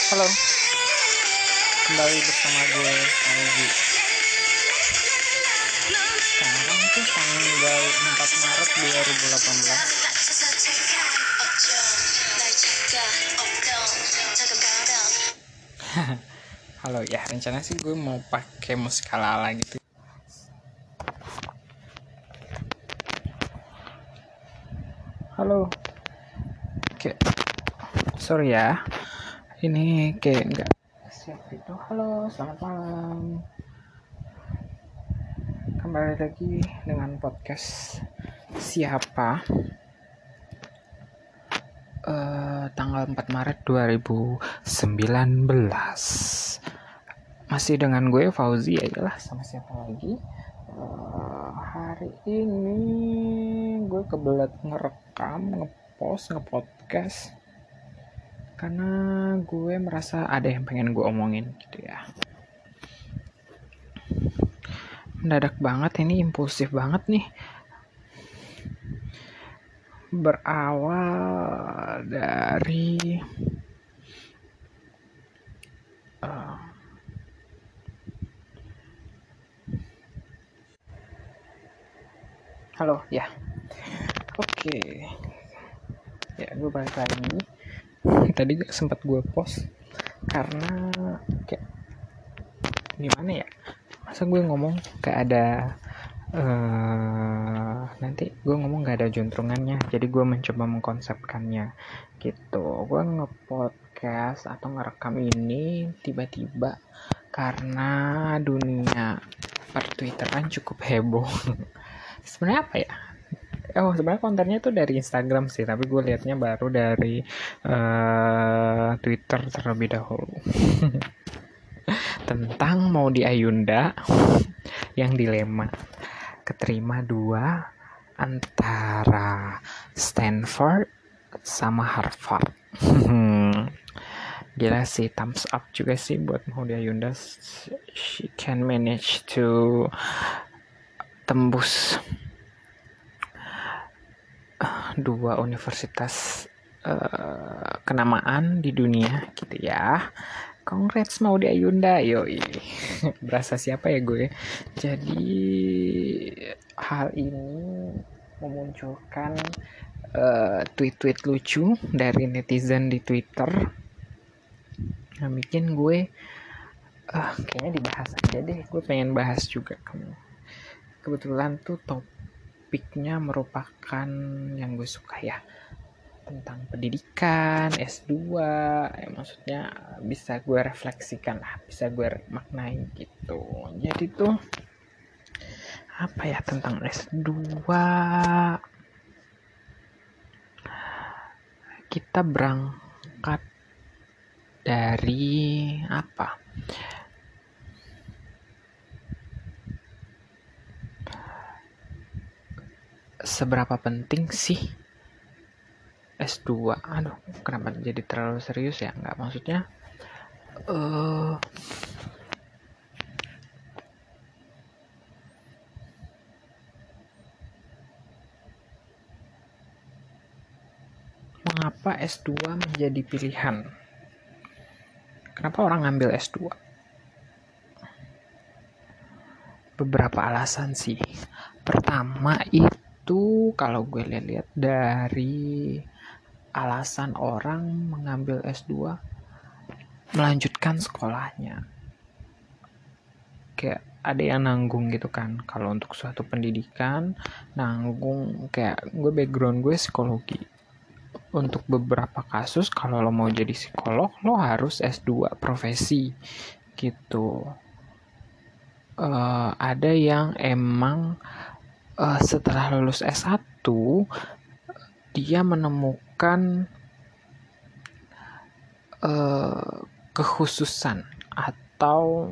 Halo, kembali bersama gue Algi. Sekarang tuh tanggal 4 Maret 2018. Halo ya, rencana sih gue mau pakai musik ala-ala gitu. Halo. Oke. Sorry ya. Ini kayak enggak siap gitu. Halo, selamat malam. Kembali lagi dengan podcast Siapa? Tanggal 4 Maret 2019. Masih dengan gue Fauzi aja sama siapa lagi. Hari ini gue kebelet ngerekam, ngepodcast karena gue merasa ada yang pengen gue omongin gitu ya. Mendadak banget, ini impulsif banget nih. Berawal dari halo ya. Oke. Ya, gue balik lagi. Tadi sempat gue post karena kayak gimana ya, masa gue ngomong gak ada nanti gue ngomong gak ada juntrungannya, jadi gue mencoba mengkonsepkannya gitu. Gue ngepodcast atau ngerekam ini tiba-tiba karena dunia per-twitteran cukup heboh. Sebenarnya apa ya, sebenarnya kontennya tuh dari Instagram sih, tapi gue liatnya baru dari Twitter terlebih dahulu. Tentang Maudy Ayunda yang dilema keterima 2 antara Stanford sama Harvard. Gila sih, thumbs up juga sih buat Maudy Ayunda. She can manage to tembus 2 universitas kenamaan di dunia gitu ya. Congrats Maudy Ayunda, yoi. Berasa siapa ya gue. Jadi hal ini memunculkan tweet-tweet lucu dari netizen di Twitter. Nah, bikin gue kayaknya dibahas aja deh. Gue pengen bahas juga. Kebetulan tuh topiknya merupakan yang gue suka ya, tentang pendidikan S2 ya, maksudnya bisa gue refleksikan lah, bisa gue maknai gitu. Jadi tuh apa ya, tentang S2 kita berangkat dari apa, seberapa penting sih S2? Aduh, kenapa jadi terlalu serius ya? Enggak, maksudnya mengapa S2 menjadi pilihan? Kenapa orang ngambil S2? Beberapa alasan sih. Pertama itu kalau gue lihat dari alasan orang mengambil S2, melanjutkan sekolahnya. Kayak ada yang nanggung gitu kan. Kalau untuk suatu pendidikan, nanggung. Kayak gue, background gue psikologi. Untuk beberapa kasus kalau lo mau jadi psikolog, lo harus S2 profesi gitu. Ada yang emang setelah lulus S1 dia menemukan kekhususan atau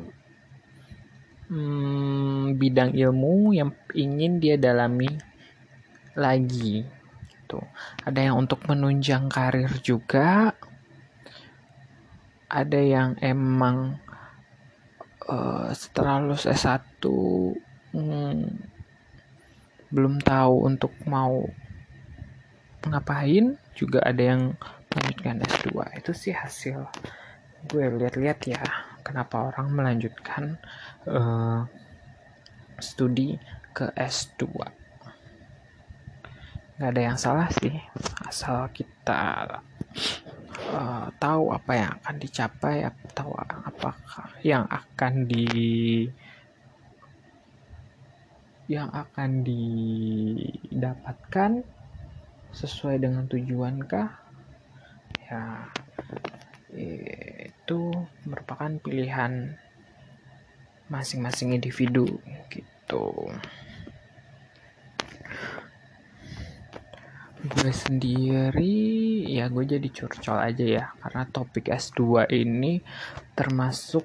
bidang ilmu yang ingin dia dalami lagi gitu. Ada yang untuk menunjang karir juga, ada yang emang setelah lulus S1 belum tahu untuk mau ngapain, juga ada yang melanjutkan S2. Itu sih hasil gue lihat-lihat ya, kenapa orang melanjutkan studi ke S2. Nggak ada yang salah sih, asal kita tahu apa yang akan dicapai, tahu apakah yang akan didapatkan sesuai dengan tujuankah. Ya, itu merupakan pilihan masing-masing individu gitu. Gue sendiri ya gue jadi curcol aja ya, karena topik S2 ini termasuk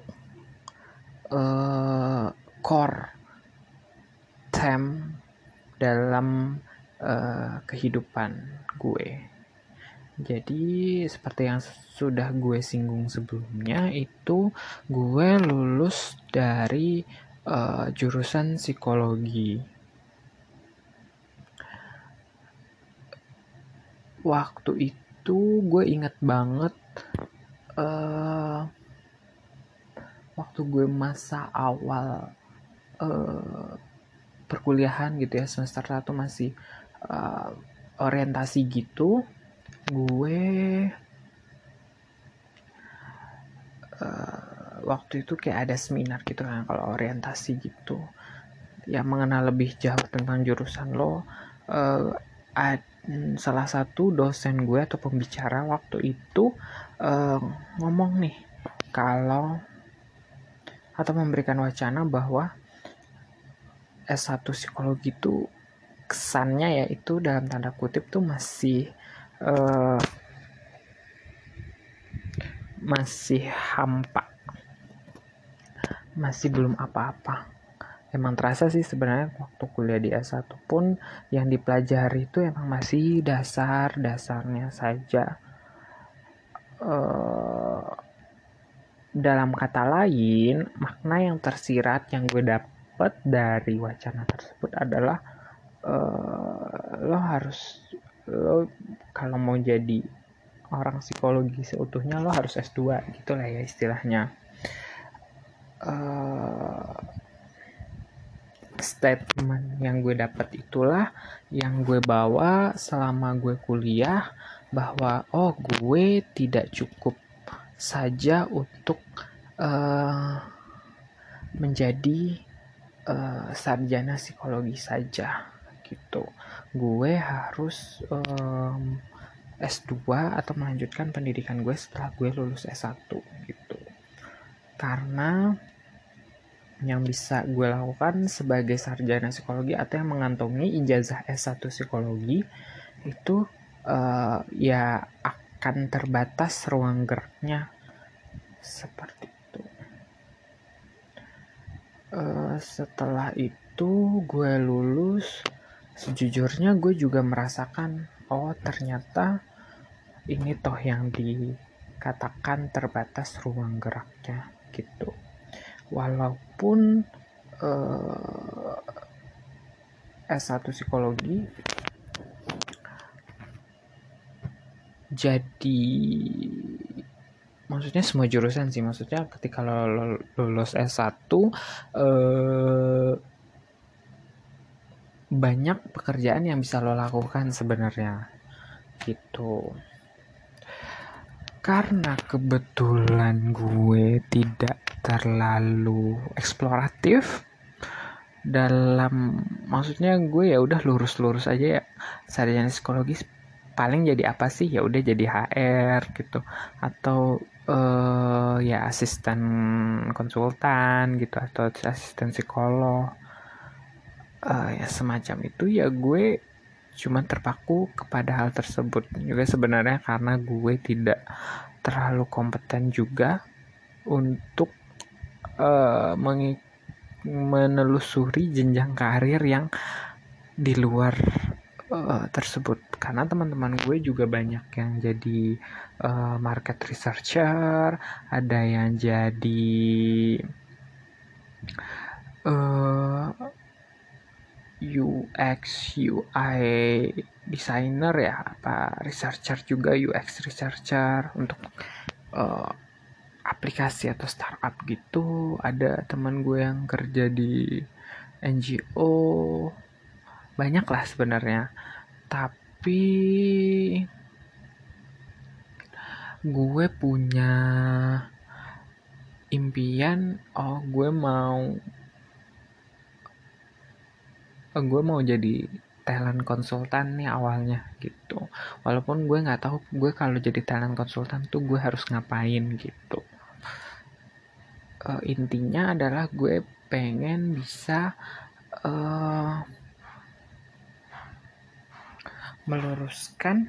core theme dalam kehidupan gue. Jadi seperti yang sudah gue singgung sebelumnya, itu gue lulus dari jurusan psikologi. Waktu itu gue inget banget waktu gue masa awal perkuliahan gitu ya, semester 1 masih orientasi gitu. Gue waktu itu kayak ada seminar gitu kan, kalau orientasi gitu ya, mengenal lebih jauh tentang jurusan lo. Salah satu dosen gue atau pembicara waktu itu ngomong nih, kalau atau memberikan wacana bahwa S1 psikologi itu kesannya ya itu dalam tanda kutip tuh masih hampa, masih belum apa-apa. Emang terasa sih sebenarnya waktu kuliah di S1 pun yang dipelajari itu emang masih dasar-dasarnya saja. Dalam kata lain, makna yang tersirat yang gue dapet dari wacana tersebut adalah lo kalau mau jadi orang psikologi seutuhnya lo harus S2 gitulah ya istilahnya. Statement yang gue dapat itulah yang gue bawa selama gue kuliah, bahwa gue tidak cukup saja untuk menjadi sarjana psikologi saja gitu. Gue harus S2 atau melanjutkan pendidikan gue setelah gue lulus S1 gitu. Karena yang bisa gue lakukan sebagai sarjana psikologi atau yang mengantongi ijazah S1 psikologi itu ya akan terbatas ruang geraknya seperti itu. Setelah itu gue lulus, sejujurnya gue juga merasakan ternyata ini toh yang dikatakan terbatas ruang geraknya gitu. Walaupun S1 psikologi jadi, maksudnya semua jurusan sih, maksudnya ketika lo lulus S1 banyak pekerjaan yang bisa lo lakukan sebenarnya gitu. Karena kebetulan gue tidak terlalu eksploratif dalam, maksudnya gue ya udah lurus-lurus aja ya, sarjana psikologis paling jadi apa sih, ya udah jadi HR gitu, atau ya asisten konsultan gitu, atau asisten psikolog, ya semacam itu. Ya gue cuma terpaku kepada hal tersebut juga sebenarnya karena gue tidak terlalu kompeten juga untuk menelusuri jenjang karir yang di luar tersebut, karena teman-teman gue juga banyak yang jadi market researcher, ada yang jadi UX UI designer ya, apa researcher juga, UX researcher untuk aplikasi atau startup gitu. Ada teman gue yang kerja di NGO, banyak lah sebenarnya. Tapi gue punya impian, gue mau jadi talent konsultan nih awalnya gitu. Walaupun gue nggak tahu gue kalau jadi talent konsultan tuh gue harus ngapain gitu. Intinya adalah gue pengen bisa meluruskan,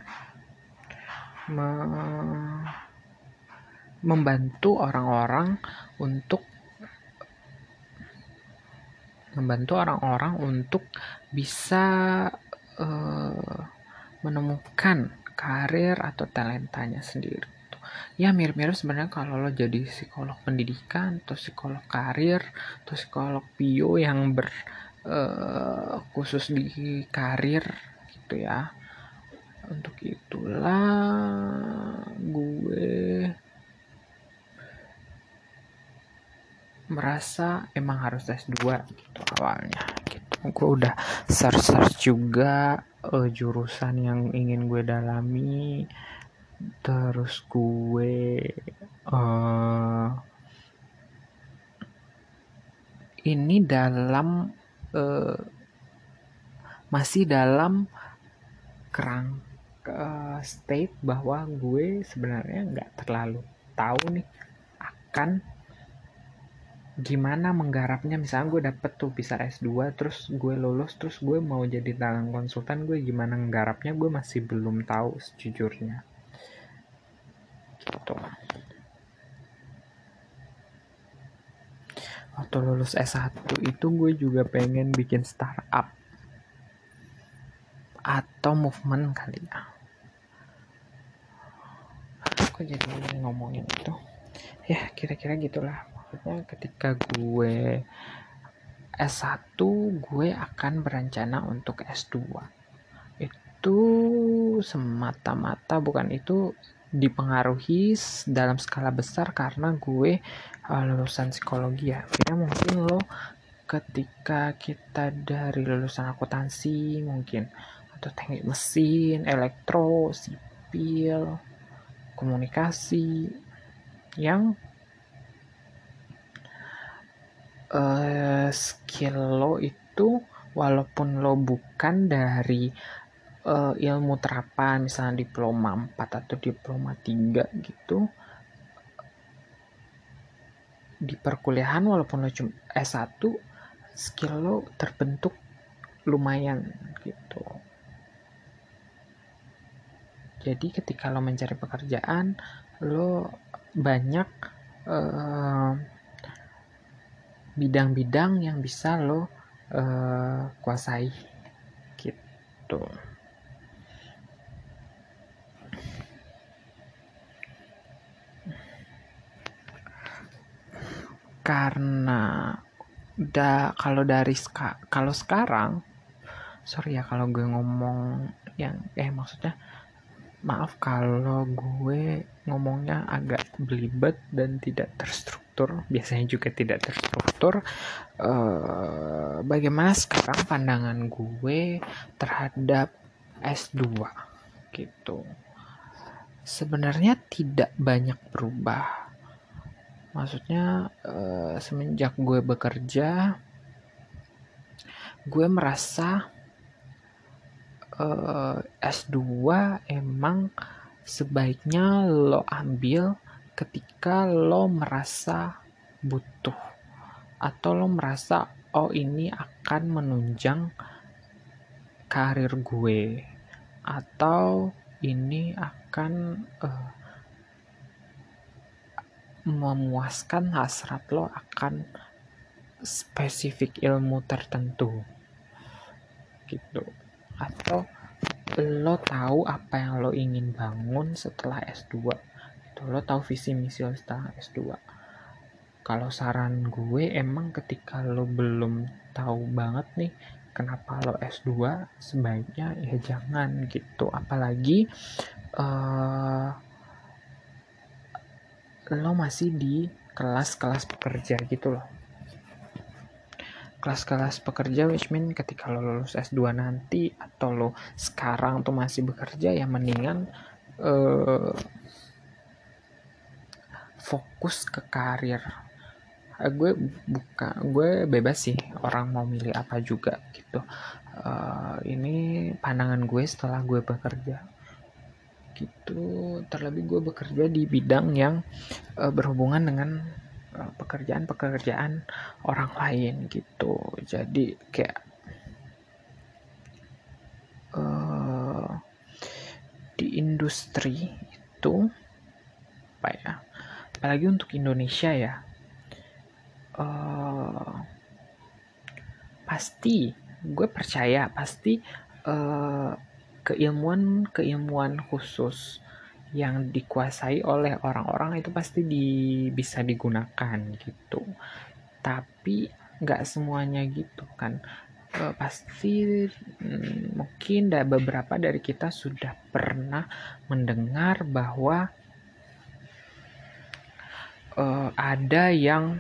membantu orang-orang untuk bisa menemukan karir atau talentanya sendiri. Ya mirip-mirip sebenarnya kalau lo jadi psikolog pendidikan atau psikolog karir atau psikolog bio yang khusus di karir gitu ya. Untuk itulah gue merasa emang harus S2 gitu awalnya gitu. Gue udah search juga jurusan yang ingin gue dalami, terus gue ini masih dalam kerang state bahwa gue sebenarnya nggak terlalu tahu nih akan gimana menggarapnya. Misalnya gue dapet tuh bisa S2 terus gue lulus terus gue mau jadi talent konsultan, gue gimana menggarapnya gue masih belum tahu sejujurnya gitu. Waktu lulus S1 itu gue juga pengen bikin startup atau movement kali ya. Kok jadi ngomongin itu ya, kira-kira gitulah. Maksudnya ketika gue S1 gue akan berencana untuk S2. Itu semata-mata bukan itu dipengaruhi dalam skala besar karena gue lulusan psikologi ya. Ya mungkin lo ketika kita dari lulusan akuntansi mungkin atau teknik mesin, elektro, sipil, komunikasi yang skill lo itu walaupun lo bukan dari ilmu terapan misalnya diploma 4 atau diploma 3 gitu, di perkuliahan walaupun lo cuma S1 skill lo terbentuk lumayan gitu. Jadi ketika lo mencari pekerjaan lo banyak bidang-bidang yang bisa lo kuasai gitu. Karena kalau sekarang sorry ya kalau gue ngomong yang maksudnya maaf kalau gue ngomongnya agak belibet dan tidak terstruktur, biasanya juga tidak terstruktur. Bagaimana sekarang pandangan gue terhadap S2 gitu. Sebenarnya tidak banyak berubah. Maksudnya semenjak gue bekerja, gue merasa S2 emang sebaiknya lo ambil ketika lo merasa butuh atau lo merasa ini akan menunjang karir gue atau ini akan memuaskan hasrat lo akan spesifik ilmu tertentu gitu, atau lo tahu apa yang lo ingin bangun setelah S2 gitu, lo tahu visi misi lo setelah S2. Kalau saran gue emang ketika lo belum tahu banget nih kenapa lo S2, sebaiknya ya jangan gitu. Apalagi lo masih di kelas-kelas pekerja gitu loh. Kelas-kelas pekerja which mean ketika lo lulus S2 nanti atau lo sekarang tuh masih bekerja, ya mendingan fokus ke karir. Gue bebas sih orang mau milih apa juga gitu. Ini pandangan gue setelah gue bekerja gitu. Terlebih gue bekerja di bidang yang berhubungan dengan pekerjaan-pekerjaan orang lain gitu. Jadi kayak di industri itu apa ya? Apalagi untuk Indonesia ya. Pasti gue percaya pasti keilmuan khusus yang dikuasai oleh orang-orang itu pasti bisa digunakan gitu. Tapi nggak semuanya gitu kan. Pasti mungkin beberapa dari kita sudah pernah mendengar bahwa ada yang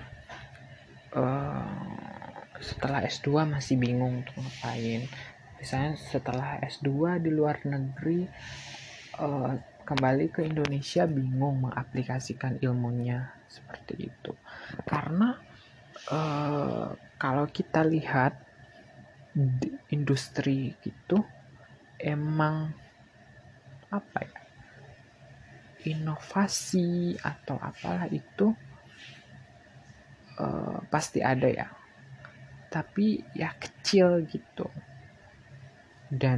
setelah S2 masih bingung untuk ngapain. Misalnya setelah S2 di luar negeri, kembali ke Indonesia bingung mengaplikasikan ilmunya seperti itu. Karena kalau kita lihat di industri itu emang apa ya, inovasi atau apalah itu pasti ada ya, tapi ya kecil gitu. Dan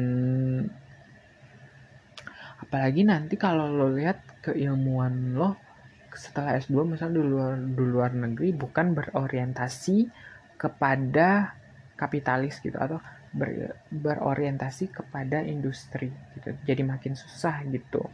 apalagi nanti kalau lo lihat keilmuan lo setelah S2 misalnya di luar negeri bukan berorientasi kepada kapitalis gitu, atau berorientasi kepada industri gitu, jadi makin susah gitu.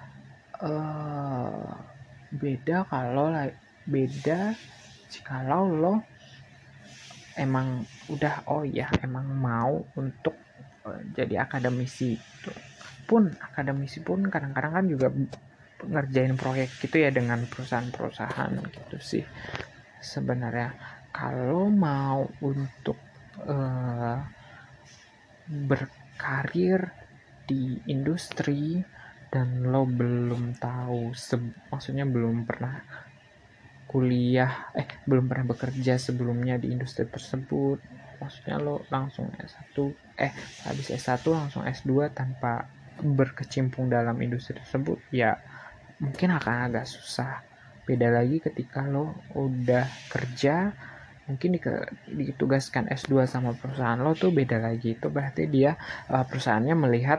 Beda jikalau lo emang udah emang mau untuk jadi akademisi gitu. Akademisi pun kadang-kadang kan juga ngerjain proyek gitu ya dengan perusahaan-perusahaan gitu sih sebenarnya. Kalau mau untuk berkarir di industri dan lo belum tahu maksudnya belum pernah belum pernah bekerja sebelumnya di industri tersebut, maksudnya lo langsung habis S1 langsung S2 tanpa berkecimpung dalam industri tersebut, ya mungkin akan agak susah. Beda lagi ketika lo udah kerja, mungkin ditugaskan S2 sama perusahaan lo tuh beda lagi. Itu berarti dia perusahaannya melihat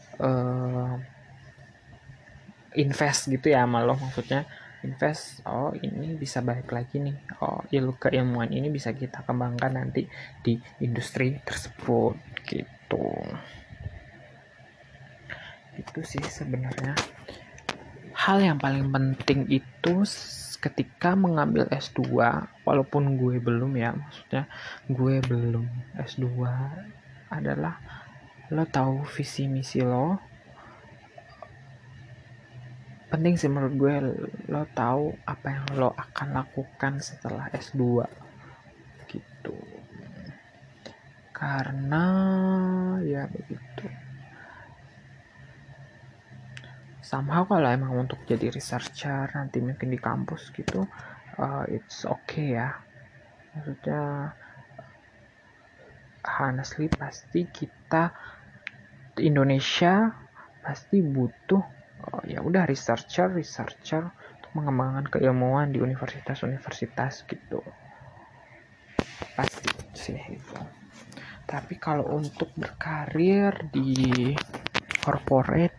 invest gitu ya sama lo, maksudnya invest, ini bisa balik lagi nih, keilmuan ini bisa kita kembangkan nanti di industri tersebut gitu. Itu sih sebenarnya hal yang paling penting itu ketika mengambil S2, walaupun gue belum ya, maksudnya gue belum S2, adalah lo tahu visi misi lo. Penting sih menurut gue lo tahu apa yang lo akan lakukan setelah S2 gitu. Karena ya begitu. Somehow kalau emang untuk jadi researcher nanti mungkin di kampus gitu, it's okay ya. Maksudnya honestly pasti kita Indonesia pasti butuh ya udah researcher untuk mengembangkan keilmuan di universitas gitu, pasti sih itu. Tapi kalau untuk berkarir di corporate,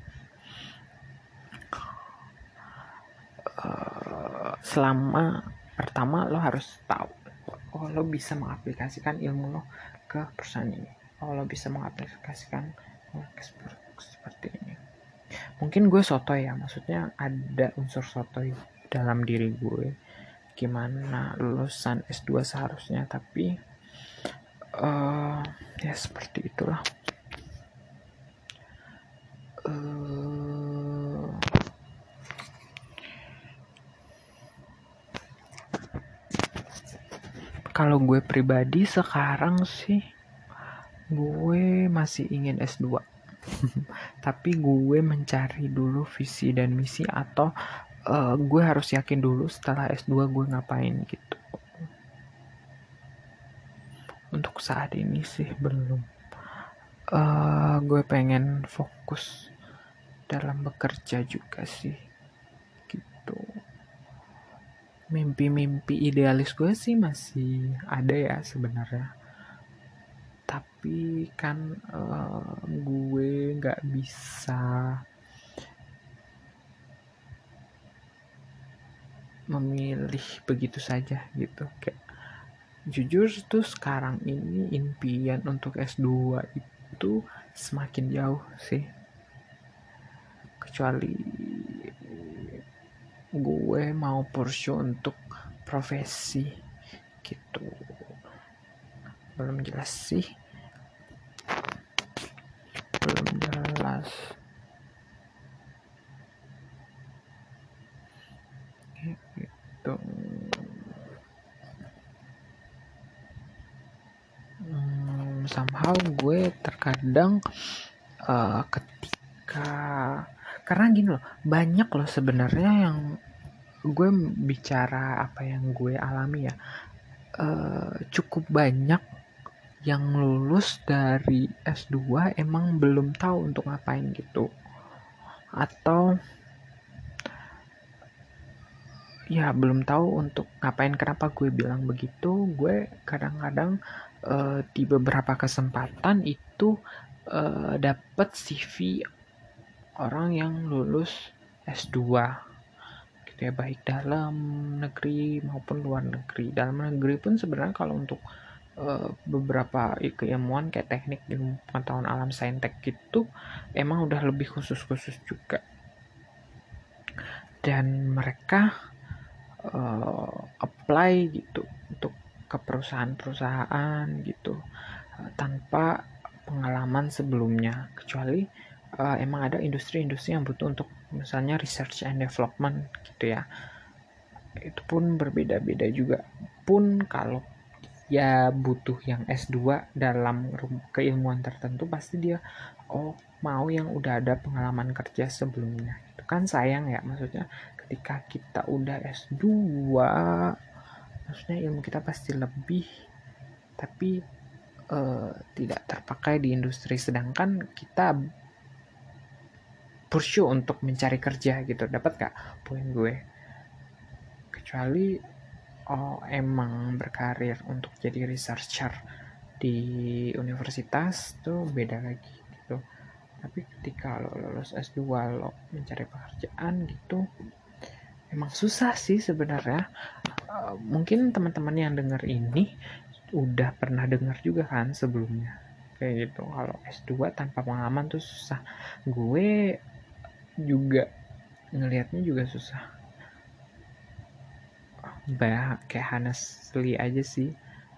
selama pertama lo harus tahu lo bisa mengaplikasikan ilmu lo ke perusahaan ini, lo bisa mengaplikasikan seperti ini. Mungkin gue sotoy ya, maksudnya ada unsur sotoy dalam diri gue, gimana lulusan S2 seharusnya, tapi ya seperti itulah. Kalau gue pribadi sekarang sih gue masih ingin S2. Tapi gue mencari dulu visi dan misi, atau gue harus yakin dulu setelah S2 gue ngapain gitu. Untuk saat ini sih belum. Gue pengen fokus dalam bekerja juga sih gitu. Mimpi-mimpi idealis gue sih masih ada ya sebenarnya, tapi kan gue nggak bisa memilih begitu saja gitu. Kayak jujur tuh sekarang ini impian untuk S2 itu semakin jauh sih, kecuali gue mau pursue untuk profesi gitu. Belum jelas sih, belum jelas gitu. Somehow gue terkadang ketika, karena gini loh, banyak loh sebenarnya yang gue bicara apa yang gue alami ya, cukup banyak yang lulus dari S2 emang belum tahu untuk ngapain gitu, atau ya belum tahu untuk ngapain. Kenapa gue bilang begitu? Gue kadang-kadang di beberapa kesempatan itu dapat CV orang yang lulus S2 gitu ya, baik dalam negeri maupun luar negeri. Dalam negeri pun sebenarnya kalau untuk beberapa keilmuan kayak teknik ilmu pengetahuan alam saintek gitu emang udah lebih khusus-khusus juga, dan mereka apply gitu untuk ke perusahaan-perusahaan gitu tanpa pengalaman sebelumnya, kecuali emang ada industri-industri yang butuh untuk misalnya research and development gitu ya. Itu pun berbeda-beda juga. Pun kalau ya butuh yang S2 dalam keilmuan tertentu, pasti dia mau yang udah ada pengalaman kerja sebelumnya. Itu kan sayang ya, maksudnya ketika kita udah S2 maksudnya ilmu kita pasti lebih, tapi tidak terpakai di industri, sedangkan kita pursue untuk mencari kerja gitu. Dapat gak poin gue? Kecuali emang berkarir untuk jadi researcher di universitas tuh beda lagi gitu. Tapi ketika lo lulus S2 lo mencari pekerjaan gitu emang susah sih sebenarnya. Mungkin teman-teman yang denger ini udah pernah dengar juga kan sebelumnya kayak gitu, kalau S2 tanpa pengalaman tuh susah. Gue juga ngelihatnya juga susah. Kayak honestly aja sih,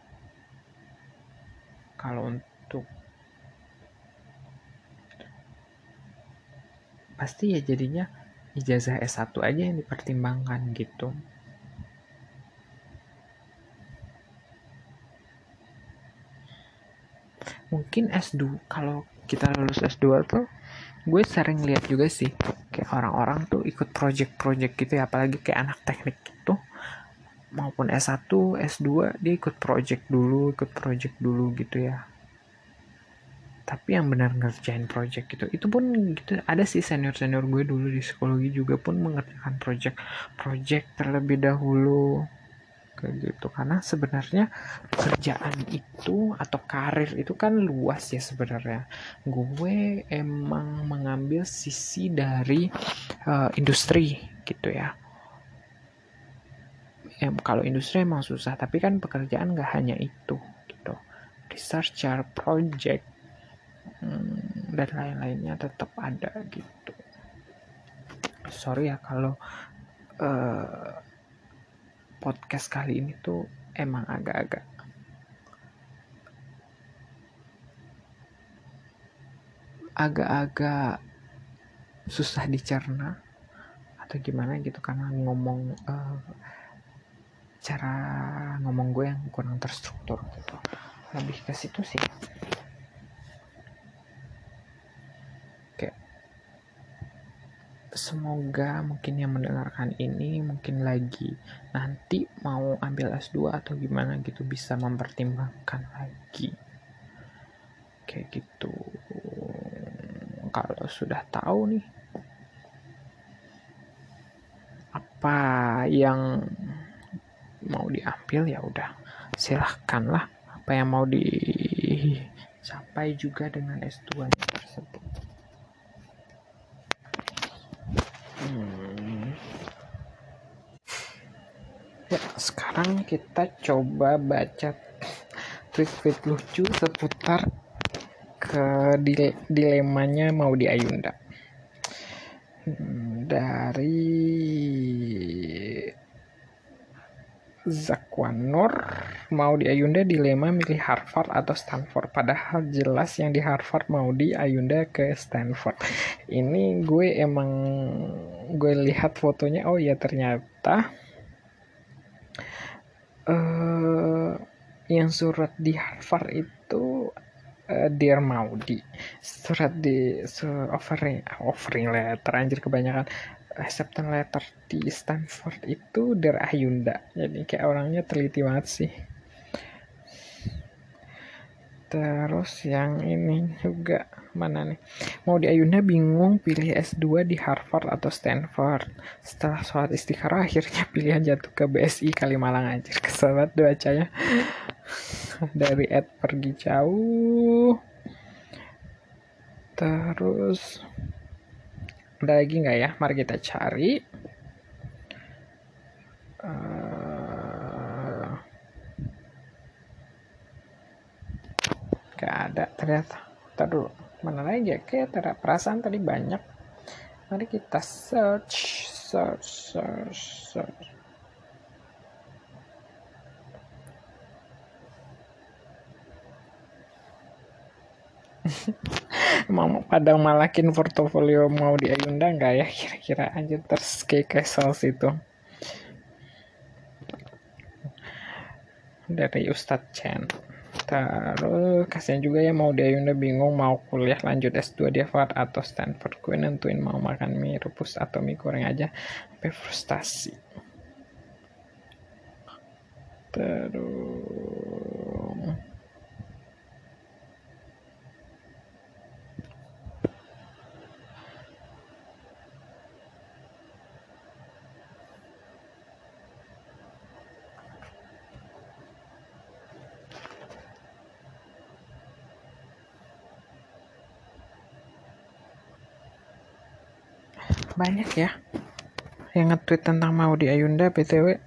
kalau untuk pasti ya jadinya ijazah S1 aja yang dipertimbangkan gitu. Mungkin S2, kalau kita lulus S2 tuh gue sering lihat juga sih kayak orang-orang tuh ikut project-project gitu ya, apalagi kayak anak teknik gitu maupun S1, S2 dia ikut project dulu gitu ya. Tapi yang benar ngerjain project gitu, itu pun gitu. Ada sih senior-senior gue dulu di psikologi juga pun mengerjakan project terlebih dahulu kayak gitu. Karena sebenarnya kerjaan itu atau karir itu kan luas ya sebenarnya. Gue emang mengambil sisi dari industri gitu ya. Kalau industri emang susah, tapi kan pekerjaan nggak hanya itu gitu. Researcher, project, dan lain-lainnya tetap ada gitu. Sorry ya kalau podcast kali ini tuh emang agak-agak susah dicerna atau gimana gitu, karena ngomong cara ngomong gue yang kurang terstruktur gitu. Lebih ke situ sih. Kayak semoga mungkin yang mendengarkan ini mungkin lagi nanti mau ambil S2 atau gimana gitu bisa mempertimbangkan lagi. Kayak gitu. Kalau sudah tahu nih apa yang mau diambil, ya udah silahkan lah, apa yang mau dicapai juga dengan S2 tersebut. Ya, sekarang kita coba baca tweet-tweet lucu seputar ke dilemanya Maudy Ayunda. Dari Zakwanur, Maudy Ayunda dilema milih Harvard atau Stanford. Padahal jelas yang di Harvard, Maudy Ayunda ke Stanford. Ini gue lihat fotonya, oh ya ternyata yang surat di Harvard itu Dear Maudy, surat di offering letter, anjir kebanyakan, acceptance letter di Stanford itu Dear Ayunda. Jadi kayak orangnya teliti banget sih. Terus yang ini juga mana nih, Maudy Ayunda bingung pilih S2 di Harvard atau Stanford. Setelah sholat istikharah akhirnya pilihan jatuh ke BSI Kalimalang, anjir kesel banget bacanya. Dari Ed pergi jauh. Terus ada lagi nggak ya? Mari kita cari. Gak ada ternyata. Taduh, mana lagi ya? Kayak perasaan tadi banyak. Mari kita search. Mau pada malakin portofolio Maudy Ayunda nggak ya? Kira-kira anjir, terus kayak kesel situ. Dari Ustadz Chen. Terus kasihan juga ya Maudy Ayunda bingung mau kuliah lanjut S2 di Harvard atau Stanford. Gue nentuin mau makan mie rebus atau mie goreng aja sampai frustasi. Terus banyak ya yang nge-tweet tentang Maudy Ayunda. BTW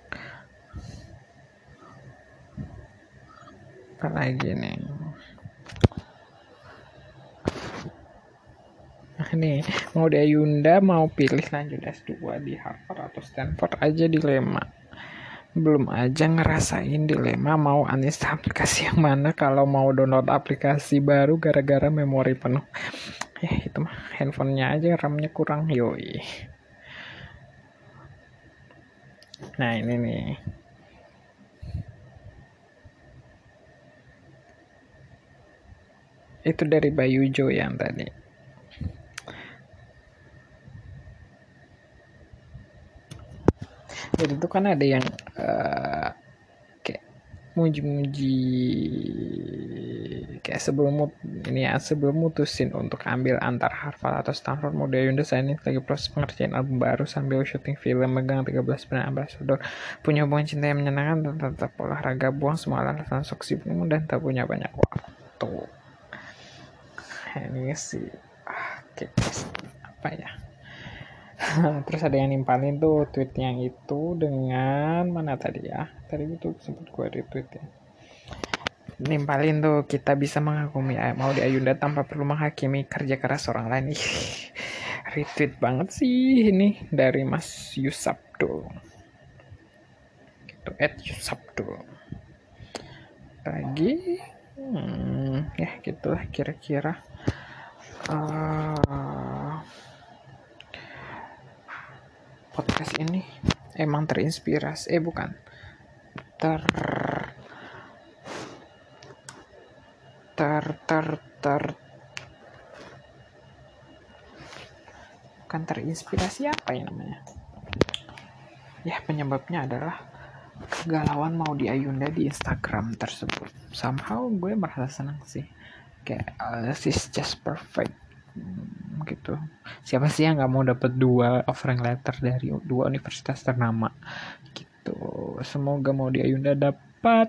apa lagi nih? Nih, Maudy Ayunda mau pilih lanjut S2 di Harvard atau Stanford aja dilema. Belum aja ngerasain dilema mau uninstall aplikasi yang mana kalau mau download aplikasi baru gara-gara memori penuh. Itu mah handphonenya aja RAM-nya kurang, yoi. Nah ini nih, itu dari Bayu Jo yang tadi. Jadi itu kan ada yang kayak muji-muji kayak sebelum mutusin untuk ambil antar Harvard atau Stanford, Maudy Ayunda saat ini lagi proses pengerjaan album baru sambil syuting film, megang 13 brand ambassador, punya hubungan cinta yang menyenangkan dan tetap olahraga, buang semua alasan sok sibuk dan tak punya banyak waktu. Ini sih kayak apa ya. Terus ada yang nimpalin tuh tweet yang itu dengan mana tadi ya, tadi itu sempat gue retweet ya, nimpalin tuh kita bisa mengagumi Maudy Ayunda tanpa perlu menghakimi kerja keras orang lain. Retweet banget sih ini dari Mas Yusabdo gitu, @Yusabdo lagi. Ya gitulah kira-kira. Podcast ini emang terinspirasi bukan ter ter ter ter bukan terinspirasi, apa ya namanya ya, penyebabnya adalah kegalauan Maudy Ayunda di Instagram tersebut. Somehow gue merasa senang sih, kayak she's just perfect gitu. Siapa sih yang nggak mau dapat 2 offering letter dari 2 universitas ternama gitu. Semoga Maudy Ayunda dapat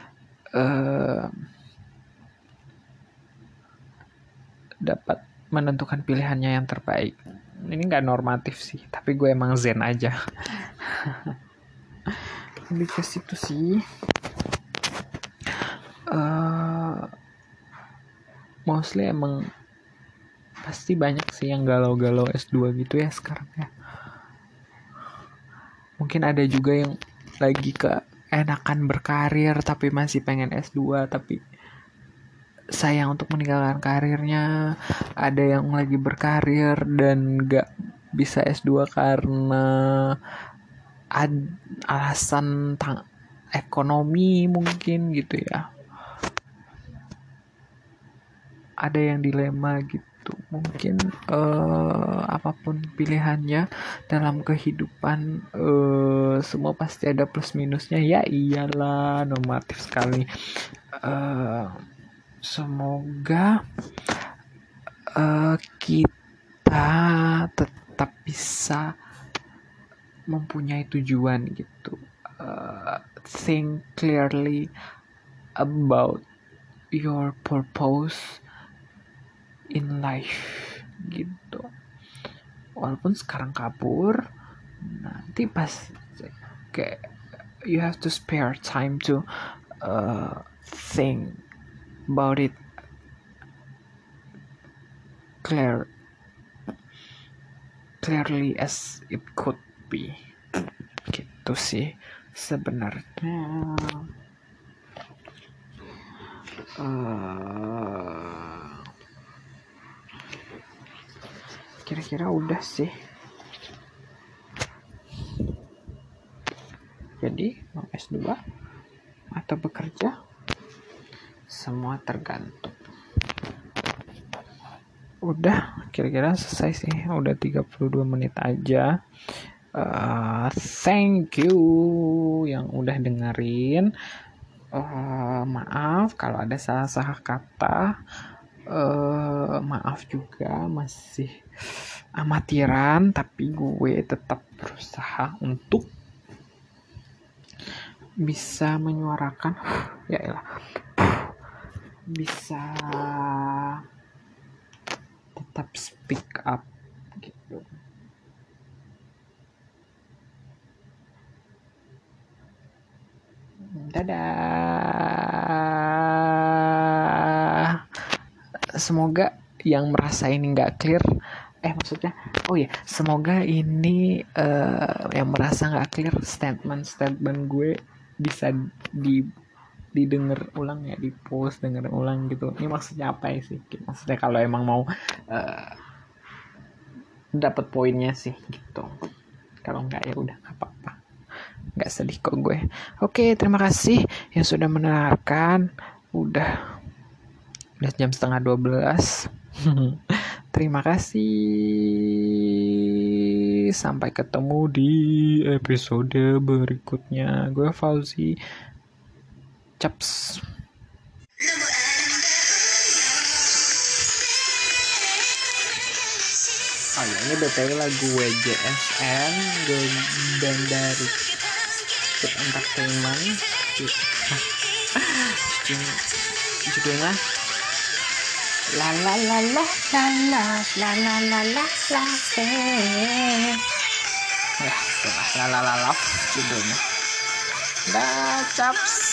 dapat menentukan pilihannya yang terbaik. Ini nggak normatif sih, tapi gue emang zen aja. Lebih ke situ sih. Mostly emang pasti banyak sih yang galau-galau S2 gitu ya sekarang ya. Mungkin ada juga yang lagi keenakan berkarir tapi masih pengen S2 tapi sayang untuk meninggalkan karirnya. Ada yang lagi berkarir dan gak bisa S2 karena alasan ekonomi mungkin gitu ya. Ada yang dilema gitu. Mungkin apapun pilihannya dalam kehidupan, semua pasti ada plus minusnya. Ya iyalah, normatif sekali. Semoga kita tetap bisa mempunyai tujuan gitu. Think clearly about your purpose in life gitu. Walaupun sekarang kabur, nanti pas kayak you have to spare time to think about it clearly as it could be gitu sih sebenarnya. Kira-kira udah sih. Jadi mau S2 atau bekerja, semua tergantung. Udah kira-kira selesai sih, udah 32 menit aja. Thank you yang udah dengerin. Maaf kalau ada salah-salah kata. Maaf juga masih amatiran, tapi gue tetap berusaha untuk bisa menyuarakan bisa tetap speak up gitu. Dadah. Semoga yang merasa ini nggak clear, semoga ini yang merasa nggak clear statement gue bisa didengar ulang ya, di post denger ulang gitu. Ini maksudnya apa ya sih? Maksudnya kalau emang mau dapat poinnya sih gitu. Kalau nggak ya udah nggak apa-apa. Nggak sedih kok gue. Oke, terima kasih yang sudah mendengarkan. Udah jam 11:30. Terima kasih. Sampai ketemu di episode berikutnya. Gue Fauzi. Caps. Ini BTW lagu WJSN, band dari Skip Entertainment. Judulnya la la la la la la la la la la la la la la la judulnya. Dah, caps.